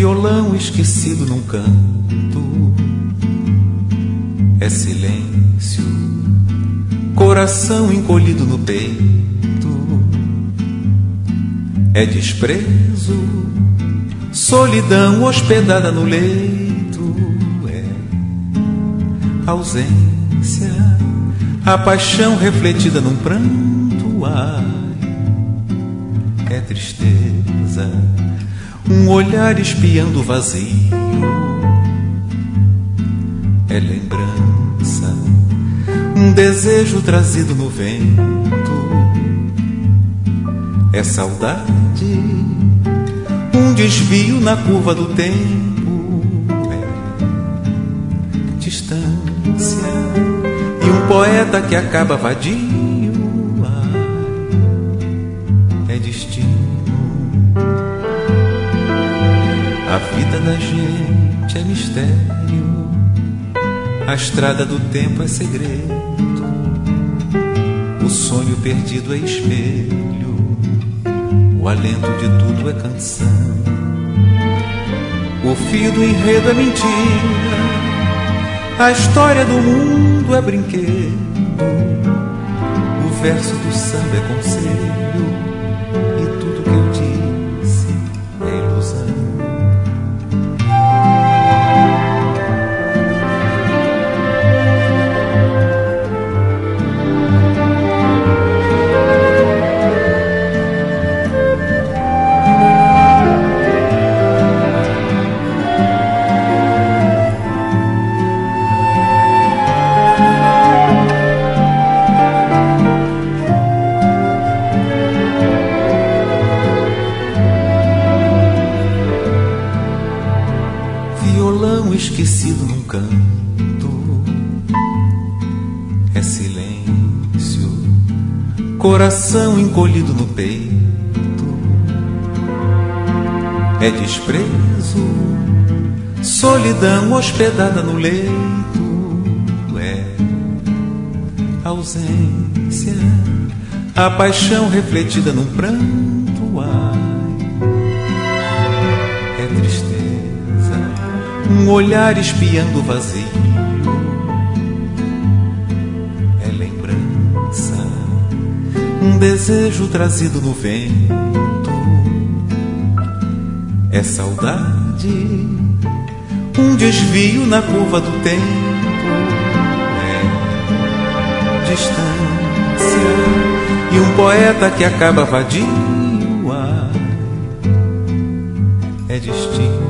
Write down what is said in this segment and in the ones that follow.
Violão esquecido num canto, é silêncio, coração encolhido no peito, é desprezo, solidão hospedada no leito, é ausência, a paixão refletida num pranto, ai, é tristeza, um olhar espiando o vazio, é lembrança, um desejo trazido no vento, é saudade, um desvio na curva do tempo, é distância e um poeta que acaba vadio, é destino. A vida da gente é mistério, a estrada do tempo é segredo, o sonho perdido é espelho, o alento de tudo é canção, o fio do enredo é mentira, a história do mundo é brinquedo, o verso do samba é conselho, e tudo que eu disse é ilusão. Violão esquecido num canto, é silêncio, coração encolhido no peito, é desprezo, solidão hospedada no leito, é ausência, a paixão refletida num pranto, ai, é tristeza, um olhar espiando o vazio, é lembrança, um desejo trazido no vento, é saudade, um desvio na curva do tempo, é distância e um poeta que acaba vadio, ai, é destino.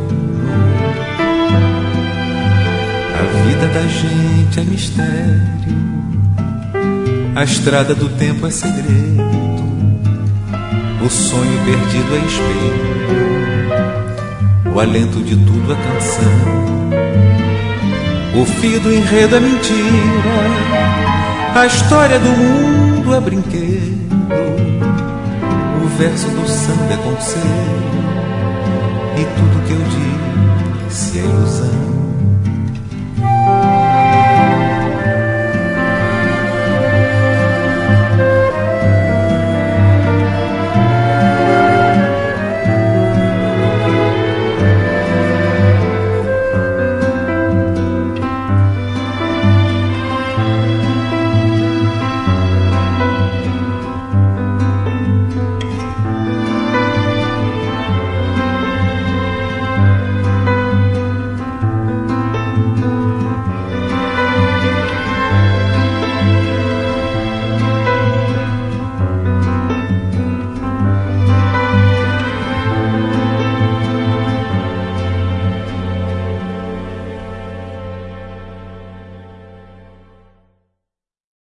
A vida da gente é mistério, a estrada do tempo é segredo, o sonho perdido é espelho, o alento de tudo é canção, o fio do enredo é mentira, a história do mundo é brinquedo, o verso do samba é conselho, e tudo que eu disse é ilusão.